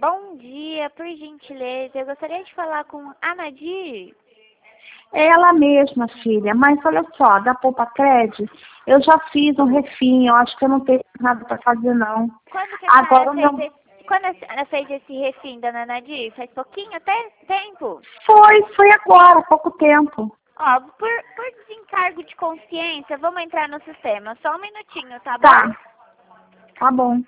Bom dia, por gentileza. Eu gostaria de falar com a Nadir. É ela mesma, filha. Mas olha só, da Poupa Cred, eu já fiz um refim. Eu acho que eu não tenho nada para fazer, não. Quando que a Agora senhora o fez meu... esse, quando a senhora fez esse refim, dona Nadir? Faz pouquinho até tempo? Foi agora, há pouco tempo. Ó, por desencargo de consciência, vamos entrar no sistema. Só um minutinho, tá bom? Tá bom.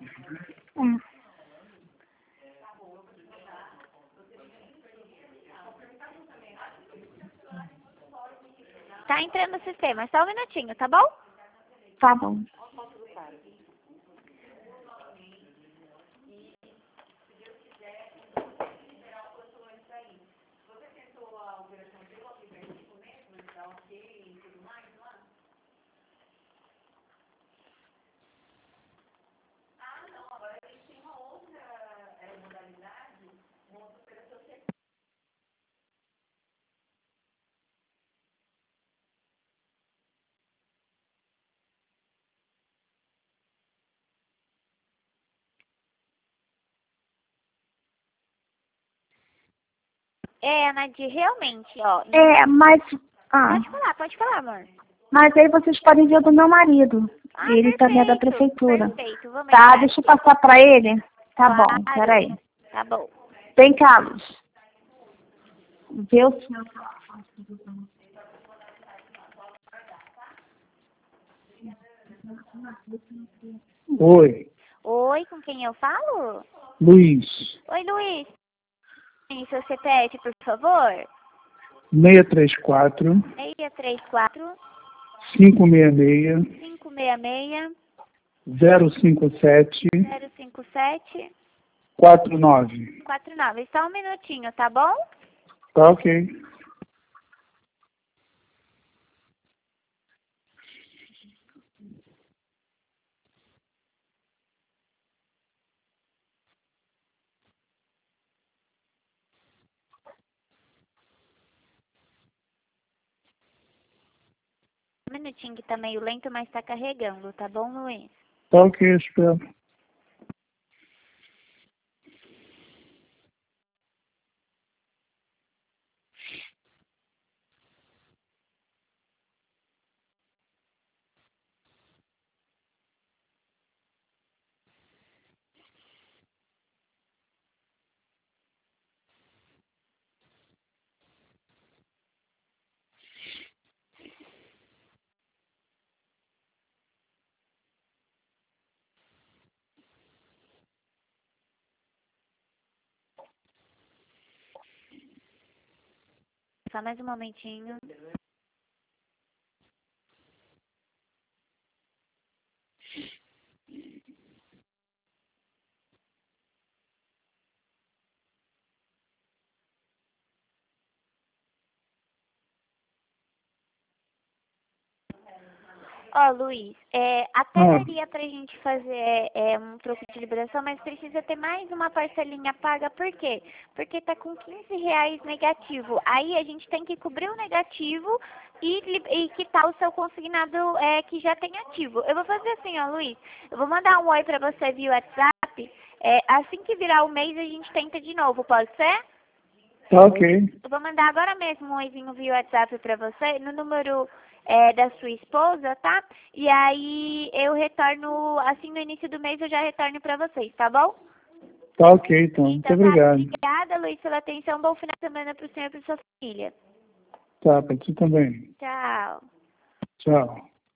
Tá entrando no sistema. Só um minutinho, tá bom? Tá bom. É, Nadir, realmente, ó. Mas... Pode falar, amor. Mas aí vocês podem ver o do meu marido. Ele Perfeito, também é da prefeitura. perfeito. Vamos Tá, entrar deixa eu aqui. passar para ele. Tá Claro. bom, peraí. Tá bom. Vem cá, Luz. Vê o senhor. Oi, Oi, com quem eu falo? Luiz, Oi, Luiz. Tem seu CPF, por favor? 634 634 566 566 057 057 49. 49. Só um minutinho, tá bom? Tá ok. Um minutinho que tá meio lento, mas tá carregando, tá bom, Luiz? Tá ok, espero. Só mais um momentinho. Ó, Luiz, até daria pra gente fazer um troco de liberação, mas precisa ter mais uma parcelinha paga. Por quê? Porque tá com R$ 15 negativo. Aí a gente tem que cobrir o negativo e quitar o seu consignado que já tem ativo. Eu vou fazer assim, ó, Luiz. Eu vou mandar um oi pra você via WhatsApp. Assim que virar o mês, a gente tenta de novo, pode ser? Tá ok. Eu vou mandar agora mesmo um oizinho via WhatsApp pra você, no número da sua esposa, tá? E aí eu retorno, assim no início do mês eu já retorno pra vocês, tá bom? Tá ok, então. Muito Então tá, obrigado. obrigada, Luiz, pela atenção. Bom final de semana pro senhor e pra sua família. Tá, pra ti também. Tchau. Tchau.